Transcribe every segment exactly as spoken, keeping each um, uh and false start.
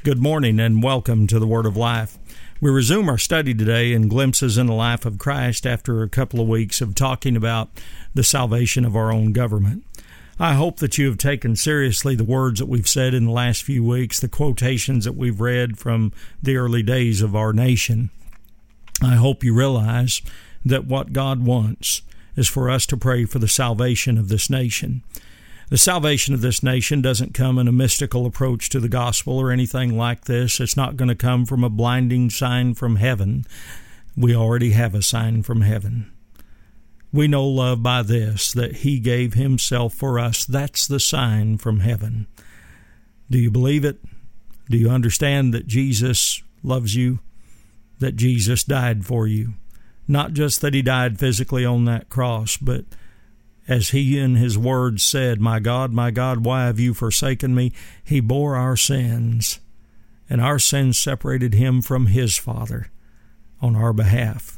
Good morning and welcome to the Word of Life. We resume our study today in Glimpses in the Life of Christ after a couple of weeks of talking about the salvation of our own government. I hope that you have taken seriously the words that we've said in the last few weeks, the quotations that we've read from the early days of our nation. I hope you realize that what God wants is for us to pray for the salvation of this nation. The salvation of this nation doesn't come in a mystical approach to the gospel or anything like this. It's not going to come from a blinding sign from heaven. We already have a sign from heaven. We know love by this, that He gave Himself for us. That's the sign from heaven. Do you believe it? Do you understand that Jesus loves you? That Jesus died for you? Not just that He died physically on that cross, but as He in His Word said, "My God, my God, why have you forsaken me?" He bore our sins, and our sins separated Him from His Father on our behalf.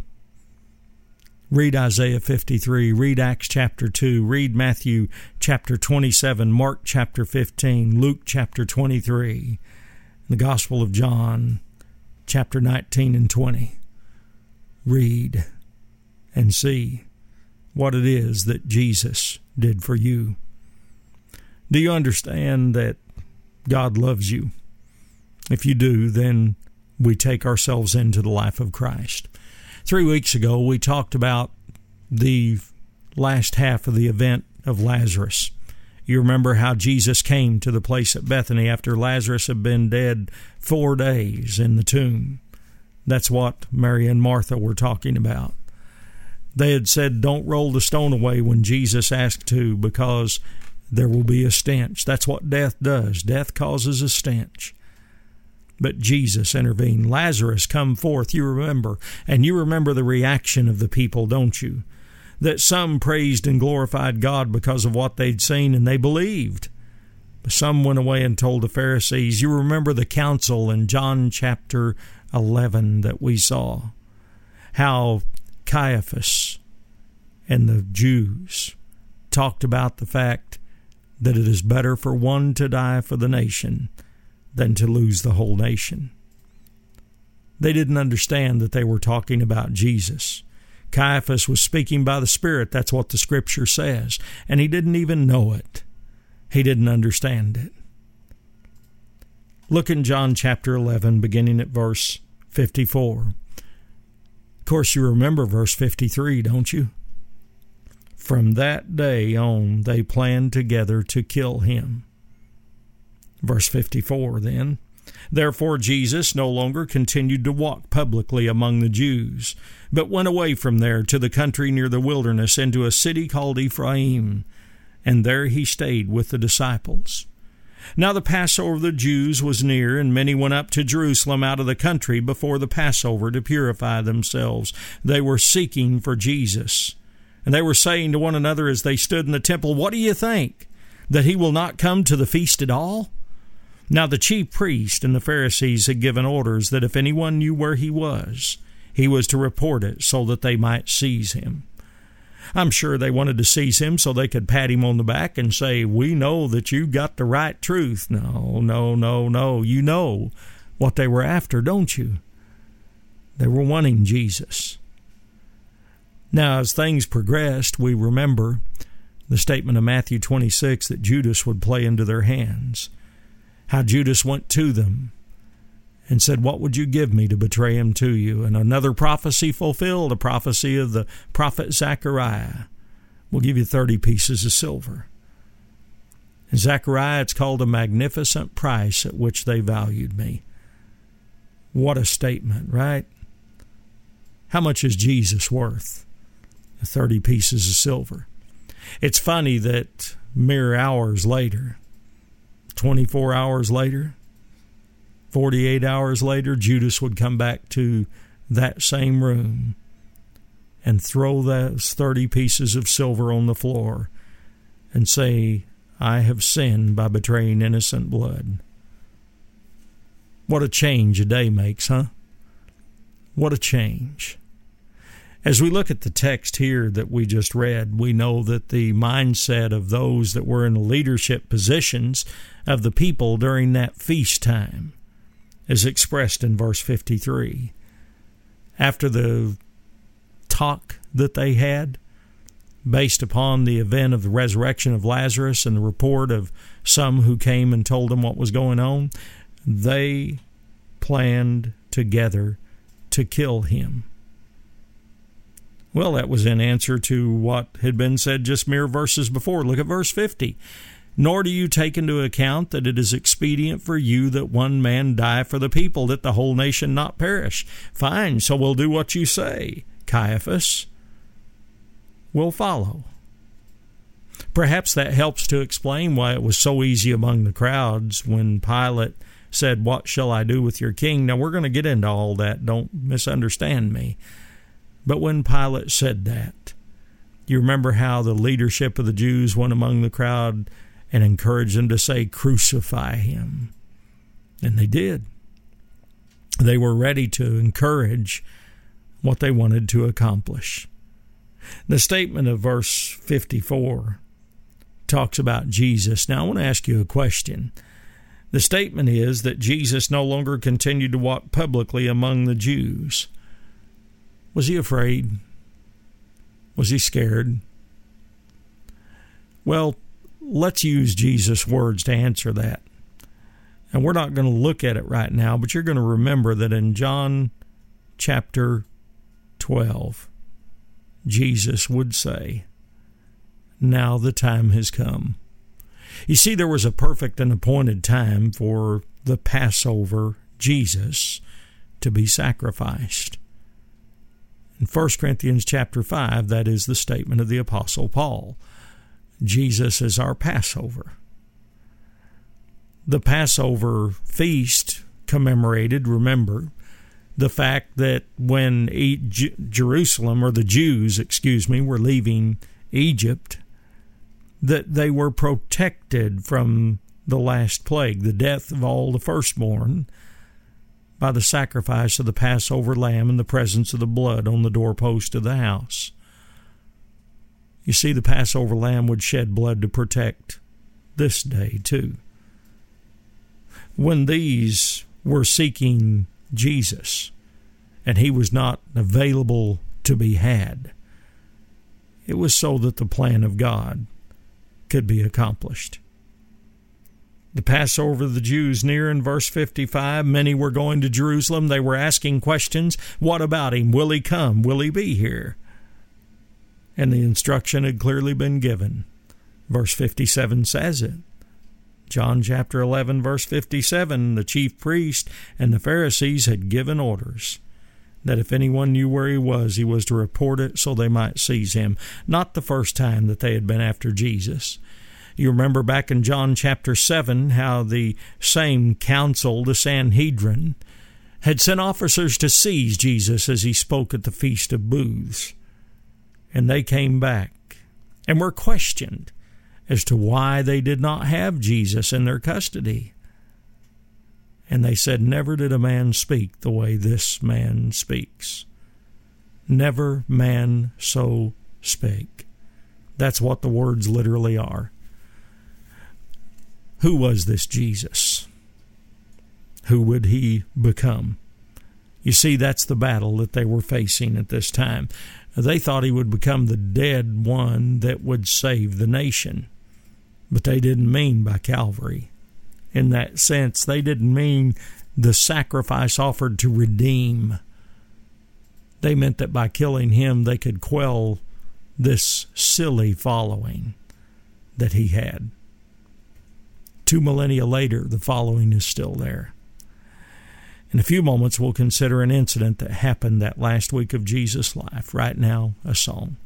Read Isaiah fifty-three, read Acts chapter two, read Matthew chapter twenty-seven, Mark chapter fifteen, Luke chapter twenty-three, the Gospel of John chapter nineteen and twenty. Read and see what it is that Jesus did for you. Do you understand that God loves you? If you do, then we take ourselves into the life of Christ. Three weeks ago, we talked about the last half of the event of Lazarus. You remember how Jesus came to the place at Bethany after Lazarus had been dead four days in the tomb. That's what Mary and Martha were talking about. They had said, "Don't roll the stone away," when Jesus asked to, because there will be a stench. That's what death does. Death causes a stench. But Jesus intervened. "Lazarus, come forth," you remember. And you remember the reaction of the people, don't you? That some praised and glorified God because of what they'd seen, and they believed. But some went away and told the Pharisees. You remember the council in John chapter eleven that we saw. How Caiaphas and the Jews talked about the fact that it is better for one to die for the nation than to lose the whole nation. They didn't understand that they were talking about Jesus. Caiaphas was speaking by the Spirit. That's what the Scripture says. And he didn't even know it. He didn't understand it. Look in John chapter eleven, beginning at verse fifty-four. Of course, you remember verse fifty-three, don't you? From that day on, they planned together to kill Him. Verse fifty-four, then. Therefore Jesus no longer continued to walk publicly among the Jews, but went away from there to the country near the wilderness, into a city called Ephraim, and there He stayed with the disciples. Now the Passover of the Jews was near, and many went up to Jerusalem out of the country before the Passover to purify themselves. They were seeking for Jesus. And they were saying to one another as they stood in the temple, "What do you think? That He will not come to the feast at all?" Now the chief priests and the Pharisees had given orders that if anyone knew where He was, he was to report it so that they might seize Him. I'm sure they wanted to seize Him so they could pat Him on the back and say, "We know that you got the right truth." No, no, no, no. You know what they were after, don't you? They were wanting Jesus. Now, as things progressed, we remember the statement of Matthew twenty-six that Judas would play into their hands. How Judas went to them and said, "What would you give me to betray Him to you?" And another prophecy fulfilled, a prophecy of the prophet Zechariah. "We'll give you thirty pieces of silver." In Zechariah, it's called a magnificent price at which they valued me. What a statement, right? How much is Jesus worth? thirty pieces of silver. It's funny that mere hours later, twenty-four hours later, forty-eight hours later, Judas would come back to that same room and throw those thirty pieces of silver on the floor and say, "I have sinned by betraying innocent blood." What a change a day makes, huh? What a change. As we look at the text here that we just read, we know that the mindset of those that were in leadership positions of the people during that feast time is expressed in verse fifty-three. After the talk that they had, based upon the event of the resurrection of Lazarus and the report of some who came and told them what was going on, they planned together to kill him. Well, that was in answer to what had been said just mere verses before. Look at verse fifty. Nor do you take into account that it is expedient for you that one man die for the people, that the whole nation not perish. Fine, so we'll do what you say. Caiaphas will follow. Perhaps that helps to explain why it was so easy among the crowds when Pilate said, "What shall I do with your king?" Now, we're going to get into all that. Don't misunderstand me. But when Pilate said that, you remember how the leadership of the Jews went among the crowd and encouraged them to say, "Crucify him." And they did. They were ready to encourage what they wanted to accomplish. The statement of verse fifty-four talks about Jesus. Now, I want to ask you a question. The statement is that Jesus no longer continued to walk publicly among the Jews. Was he afraid? Was he scared? Well, let's use Jesus' words to answer that. And we're not going to look at it right now, but you're going to remember that in John chapter twelve, Jesus would say, "Now the time has come." You see, there was a perfect and appointed time for the Passover Jesus to be sacrificed. In First Corinthians chapter five, that is the statement of the Apostle Paul. Jesus is our Passover. The Passover feast commemorated, remember, the fact that when Jerusalem, or the Jews, excuse me, were leaving Egypt, that they were protected from the last plague, the death of all the firstborn, by the sacrifice of the Passover lamb and the presence of the blood on the doorpost of the house. You see, the Passover lamb would shed blood to protect this day too. When these were seeking Jesus and he was not available to be had, it was so that the plan of God could be accomplished. The Passover of the Jews near in verse fifty-five, many were going to Jerusalem. They were asking questions. What about him? Will he come? Will he be here? And the instruction had clearly been given. Verse fifty-seven says it. John chapter eleven, verse fifty-seven, the chief priest and the Pharisees had given orders that if anyone knew where he was, he was to report it so they might seize him. Not the first time that they had been after Jesus. You remember back in John chapter seven how the same council, the Sanhedrin, had sent officers to seize Jesus as he spoke at the Feast of Booths. And they came back and were questioned as to why they did not have Jesus in their custody. And they said, "Never did a man speak the way this man speaks. Never man so spake." That's what the words literally are. Who was this Jesus? Who would he become? You see, that's the battle that they were facing at this time. They thought he would become the dead one that would save the nation. But they didn't mean by Calvary. In that sense, they didn't mean the sacrifice offered to redeem. They meant that by killing him, they could quell this silly following that he had. Two millennia later, the following is still there. In a few moments, we'll consider an incident that happened that last week of Jesus' life. Right now, a song.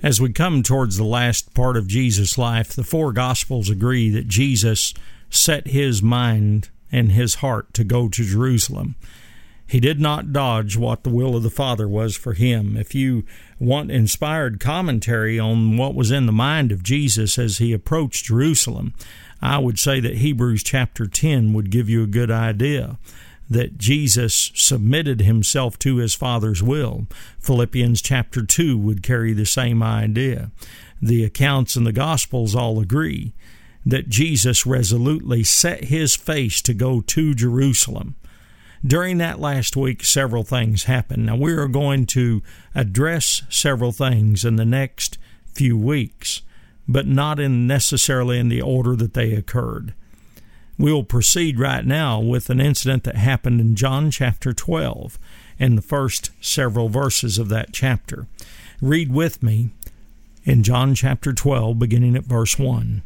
As we come towards the last part of Jesus' life, the four Gospels agree that Jesus set his mind and his heart to go to Jerusalem. He did not dodge what the will of the Father was for him. If you want inspired commentary on what was in the mind of Jesus as he approached Jerusalem, I would say that Hebrews chapter ten would give you a good idea that Jesus submitted himself to his Father's will. Philippians chapter two would carry the same idea. The accounts in the Gospels all agree that Jesus resolutely set his face to go to Jerusalem. During that last week, several things happened. Now, we are going to address several things in the next few weeks, but not in necessarily in the order that they occurred. We will proceed right now with an incident that happened in John chapter twelve, in the first several verses of that chapter. Read with me in John chapter twelve, beginning at verse one.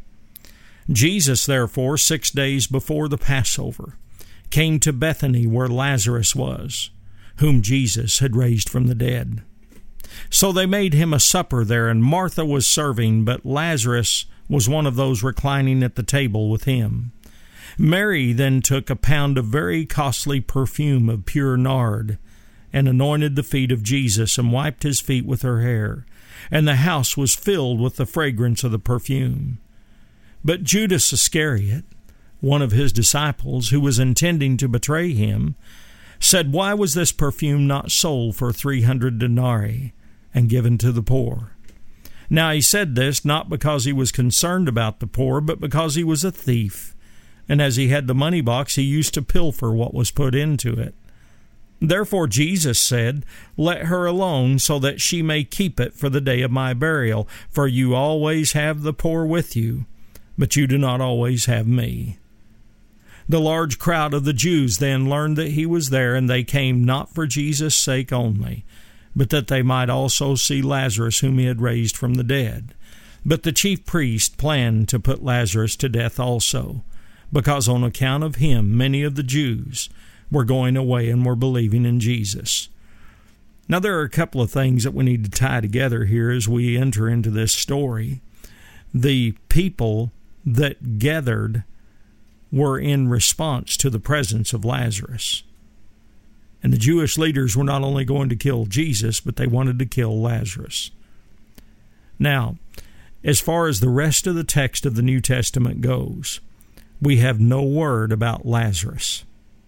Jesus, therefore, six days before the Passover, came to Bethany where Lazarus was, whom Jesus had raised from the dead. So they made him a supper there, and Martha was serving, but Lazarus was one of those reclining at the table with him. Mary then took a pound of very costly perfume of pure nard, and anointed the feet of Jesus, and wiped his feet with her hair, and the house was filled with the fragrance of the perfume. But Judas Iscariot, one of his disciples, who was intending to betray him, said, "Why was this perfume not sold for three hundred denarii and given to the poor?" Now he said this not because he was concerned about the poor, but because he was a thief, and as he had the money box, he used to pilfer what was put into it. Therefore Jesus said, "Let her alone, so that she may keep it for the day of my burial. For you always have the poor with you, but you do not always have me." The large crowd of the Jews then learned that he was there, and they came not for Jesus' sake only, but that they might also see Lazarus, whom he had raised from the dead. But the chief priest planned to put Lazarus to death also, because on account of him many of the Jews were going away and were believing in Jesus. Now there are a couple of things that we need to tie together here as we enter into this story. The people that gathered were in response to the presence of Lazarus. And the Jewish leaders were not only going to kill Jesus, but they wanted to kill Lazarus. Now, as far as the rest of the text of the New Testament goes, we have no word about Lazarus.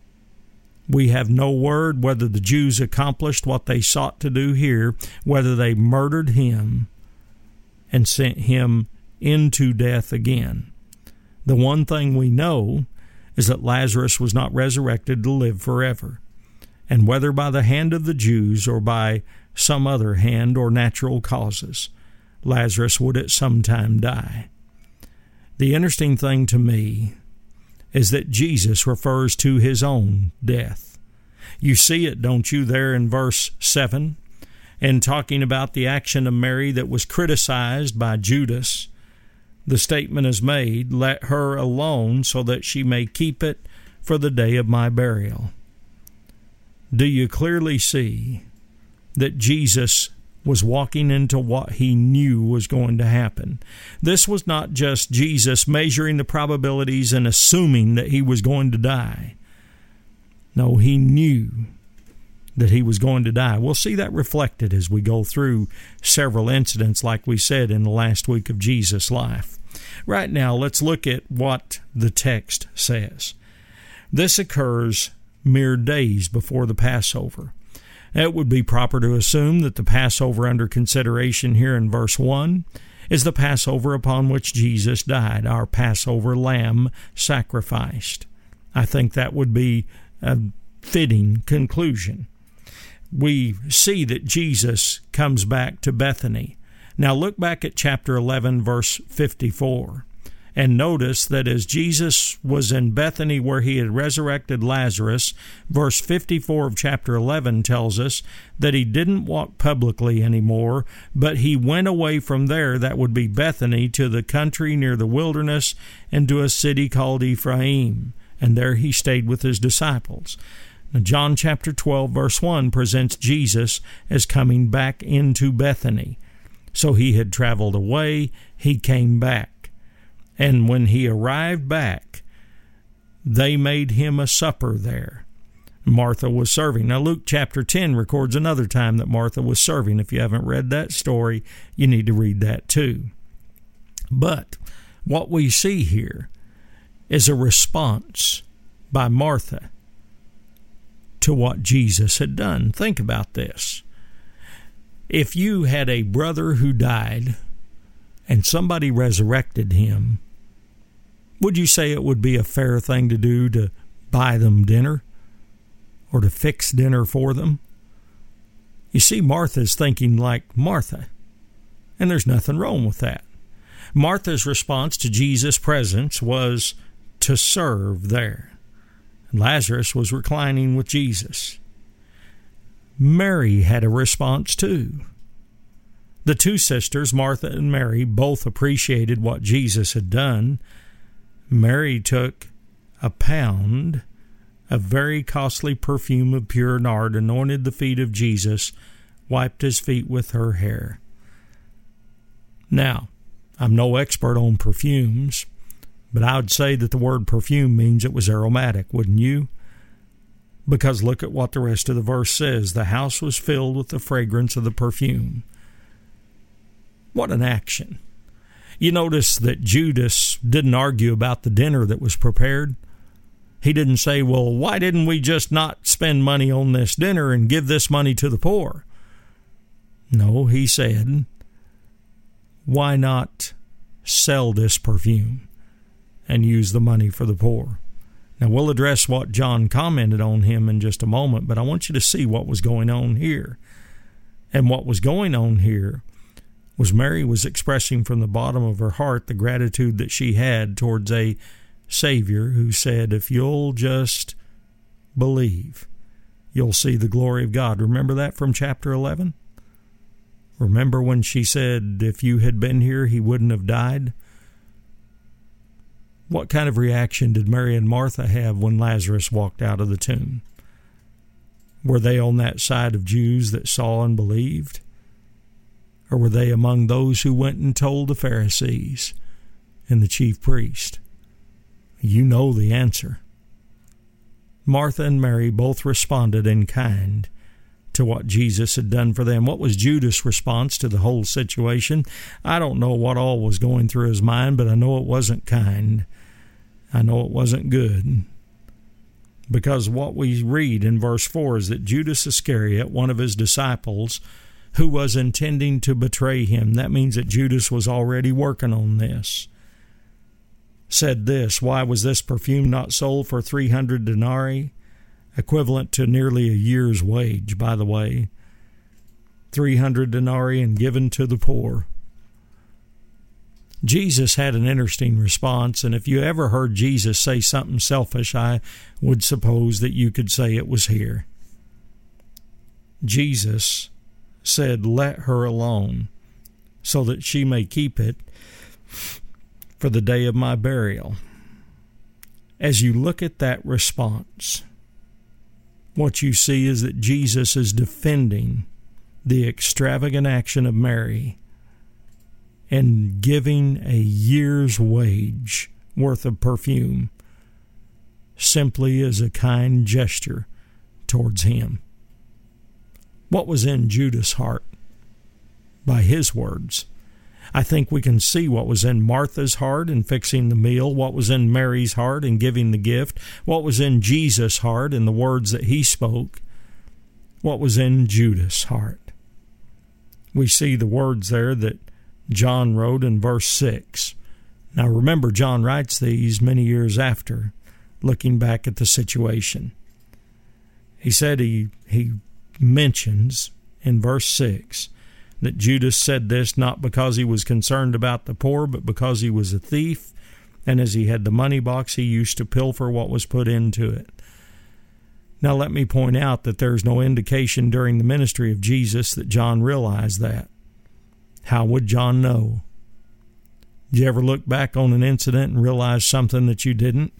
We have no word whether the Jews accomplished what they sought to do here, whether they murdered him and sent him into death again. The one thing we know is that Lazarus was not resurrected to live forever, and whether by the hand of the Jews or by some other hand or natural causes, Lazarus would at some time die. The interesting thing to me is that Jesus refers to his own death. You see it, don't you, there in verse seven, and talking about the action of Mary that was criticized by Judas. The statement is made, "Let her alone, so that she may keep it for the day of my burial." Do you clearly see that Jesus was walking into what he knew was going to happen? This was not just Jesus measuring the probabilities and assuming that he was going to die. No, he knew that he was going to die. We'll see that reflected as we go through several incidents, like we said, in the last week of Jesus' life. Right now, let's look at what the text says. This occurs mere days before the Passover. It would be proper to assume that the Passover under consideration here in verse one is the Passover upon which Jesus died, our Passover lamb sacrificed. I think that would be a fitting conclusion. We see that Jesus comes back to Bethany. Now look back at chapter eleven, verse fifty-four, and notice that as Jesus was in Bethany where he had resurrected Lazarus, verse fifty-four of chapter eleven tells us that he didn't walk publicly anymore, but he went away from there, that would be Bethany, to the country near the wilderness and to a city called Ephraim, and there he stayed with his disciples. Now, John chapter twelve, verse one presents Jesus as coming back into Bethany. So he had traveled away. He came back. And when he arrived back, they made him a supper there. Martha was serving. Now, Luke chapter ten records another time that Martha was serving. If you haven't read that story, you need to read that too. But what we see here is a response by Martha to what Jesus had done. Think about this. If you had a brother who died and somebody resurrected him, would you say it would be a fair thing to do to buy them dinner or to fix dinner for them? You see, Martha's thinking like Martha, and there's nothing wrong with that. Martha's response to Jesus' presence was to serve there. Lazarus was reclining with Jesus. Mary had a response too. The two sisters, Martha and Mary, both appreciated what Jesus had done. Mary took a pound of very costly perfume of pure nard, anointed the feet of Jesus, wiped his feet with her hair. Now, I'm no expert on perfumes, but I would say that the word perfume means it was aromatic, wouldn't you? Because look at what the rest of the verse says. The house was filled with the fragrance of the perfume. What an action. You notice that Judas didn't argue about the dinner that was prepared. He didn't say, well, why didn't we just not spend money on this dinner and give this money to the poor? No, he said, why not sell this perfume and use the money for the poor? Now, we'll address what John commented on him in just a moment, but I want you to see what was going on here. And what was going on here was Mary was expressing from the bottom of her heart the gratitude that she had towards a Savior who said, if you'll just believe, you'll see the glory of God. Remember that from chapter eleven? Remember when she said, if you had been here, he wouldn't have died? What kind of reaction did Mary and Martha have when Lazarus walked out of the tomb? Were they on that side of Jews that saw and believed? Or were they among those who went and told the Pharisees and the chief priest? You know the answer. Martha and Mary both responded in kind to what Jesus had done for them. What was Judas' response to the whole situation? I don't know what all was going through his mind, but I know it wasn't kind. I know it wasn't good. Because what we read in verse four is that Judas Iscariot, one of his disciples, who was intending to betray him, that means that Judas was already working on this, said this, why was this perfume not sold for three hundred denarii, equivalent to nearly a year's wage, by the way, three hundred denarii, and given to the poor? Jesus had an interesting response, and if you ever heard Jesus say something selfish, I would suppose that you could say it was here. Jesus said, let her alone, so that she may keep it for the day of my burial. As you look at that response, what you see is that Jesus is defending the extravagant action of Mary and giving a year's wage worth of perfume simply as a kind gesture towards him. What was in Judas' heart by his words? I think we can see what was in Martha's heart in fixing the meal, what was in Mary's heart in giving the gift, what was in Jesus' heart in the words that he spoke, what was in Judas' heart. We see the words there that John wrote in verse six. Now remember, John writes these many years after, looking back at the situation. He said he, he mentions in verse six that Judas said this not because he was concerned about the poor, but because he was a thief, and as he had the money box, he used to pilfer what was put into it. Now let me point out that there's no indication during the ministry of Jesus that John realized that. How would John know? Did you ever look back on an incident and realize something that you didn't?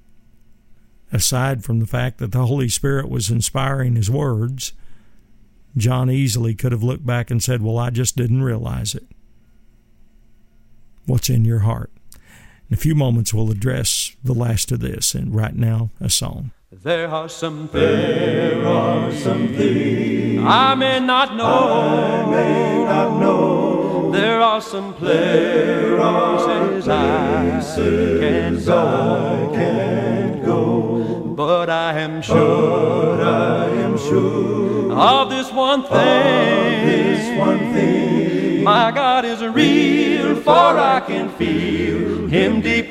Aside from the fact that the Holy Spirit was inspiring his words, John easily could have looked back and said, well, I just didn't realize it. What's in your heart? In a few moments, we'll address the last of this, and right now, a song. There are some things, there are some things I may not know. I may not know. There are some places, are places I can't go. I can't go. But I am sure, but I am sure of this one thing. Of this one thing. My God is real, for I can feel Him deep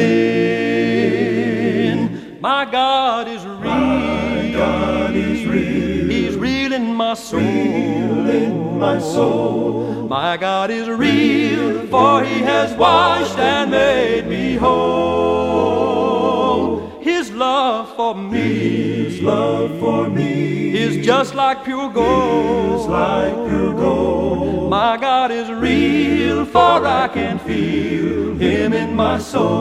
within. My God is real. My God is real. He's real in my soul. Real in my soul. My God is real, for He has washed and made me whole. His love for me, His love for me is just like pure gold. Is like pure gold. My God is real, for I can feel Him in my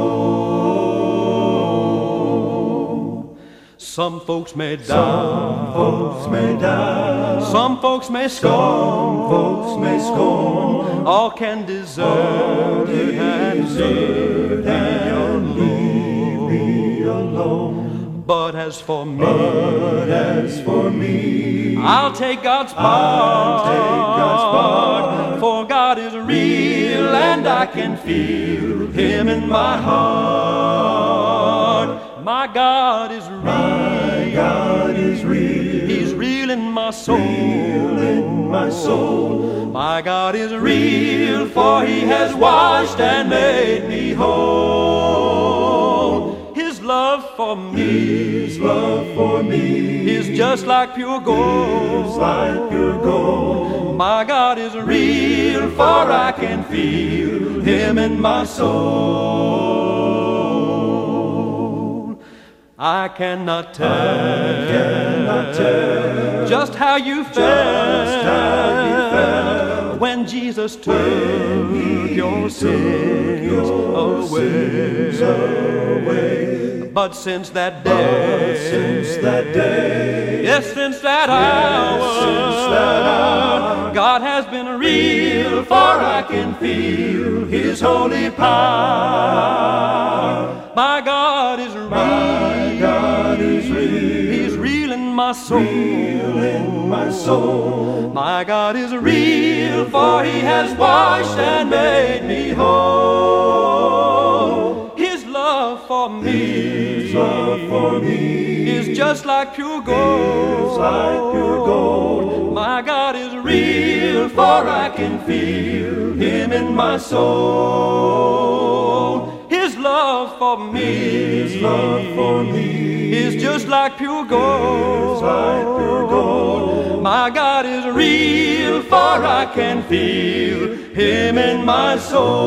soul. Some folks may die, some folks may die, some folks may scorn, some folks may scorn, all can desert, all and desert and leave me alone. But as for me, but as for me, I'll take God's part, I'll take God's part, for God is real and I can feel Him in my heart. My God is real. My God is real. He's real in my soul. Real in my soul. My God is real, for He has washed and made me whole. His love for me, His love for me is just like pure gold. Is like pure gold. My God is real, for I can feel Him in my soul. I cannot tell, I cannot tell just how you felt, just how you felt when Jesus took when your sins, your away. sins away. But since that day, since that day, yes, since that hour, yes, since that hour, God has been real, for I can feel His holy power. My God is real. My God is real. He's real in my soul. Real in my soul. My God is real, for He has washed and made me whole. His love for me, His love for me is just like pure gold. Is like pure gold. My God is real, for I can feel Him in my soul. His love for me, His love for me is just like pure gold. Is like pure gold. My God is real, for I can feel Him in my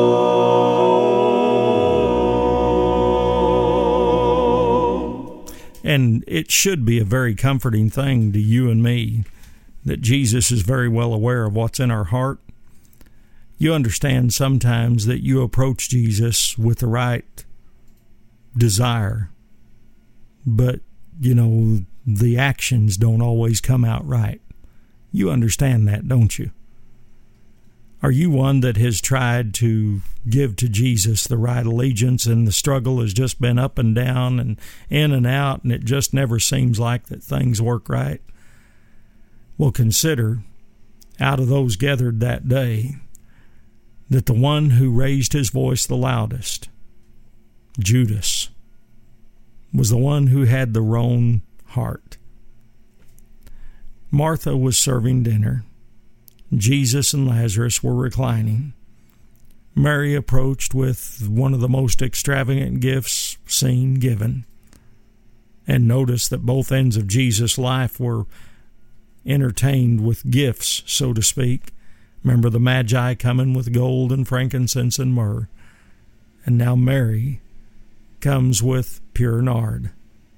soul. And it should be a very comforting thing to you and me that Jesus is very well aware of what's in our heart. You understand sometimes that you approach Jesus with the right desire, but, you know, the actions don't always come out right. You understand that, don't you? Are you one that has tried to give to Jesus the right allegiance, and the struggle has just been up and down and in and out, and it just never seems like that things work right? Well, consider, out of those gathered that day, that the one who raised his voice the loudest, Judas, was the one who had the wrong heart. Martha was serving dinner. Jesus and Lazarus were reclining. Mary approached with one of the most extravagant gifts seen given. And notice that both ends of Jesus' life were entertained with gifts, so to speak. Remember the Magi coming with gold and frankincense and myrrh. And now Mary comes with pure nard.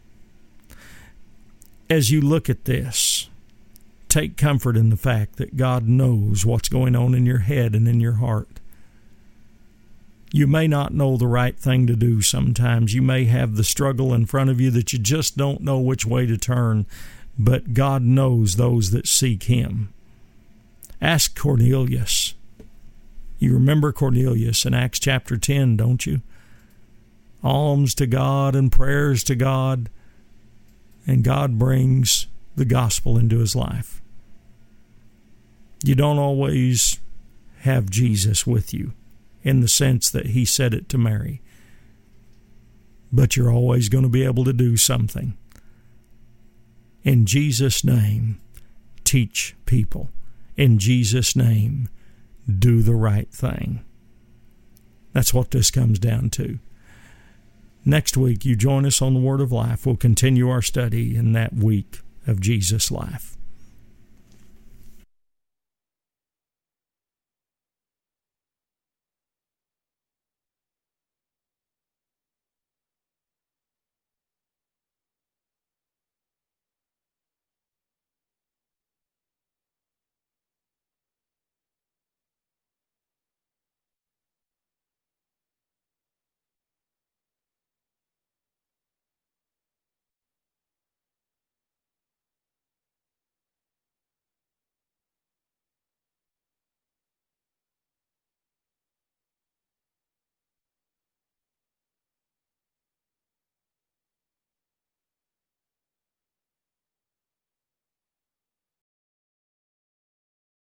As you look at this, take comfort in the fact that God knows what's going on in your head and in your heart. You may not know the right thing to do sometimes. You may have the struggle in front of you that you just don't know which way to turn. but God knows those that seek Him. Ask Cornelius. You remember Cornelius in Acts chapter ten, don't you? Alms to God and prayers to God, and God brings the gospel into his life. You don't always have Jesus with you in the sense that He said it to Mary, but you're always going to be able to do something. In Jesus' name, teach people. In Jesus' name, do the right thing. That's what this comes down to. Next week, you join us on the Word of Life. We'll continue our study in that week of Jesus' life.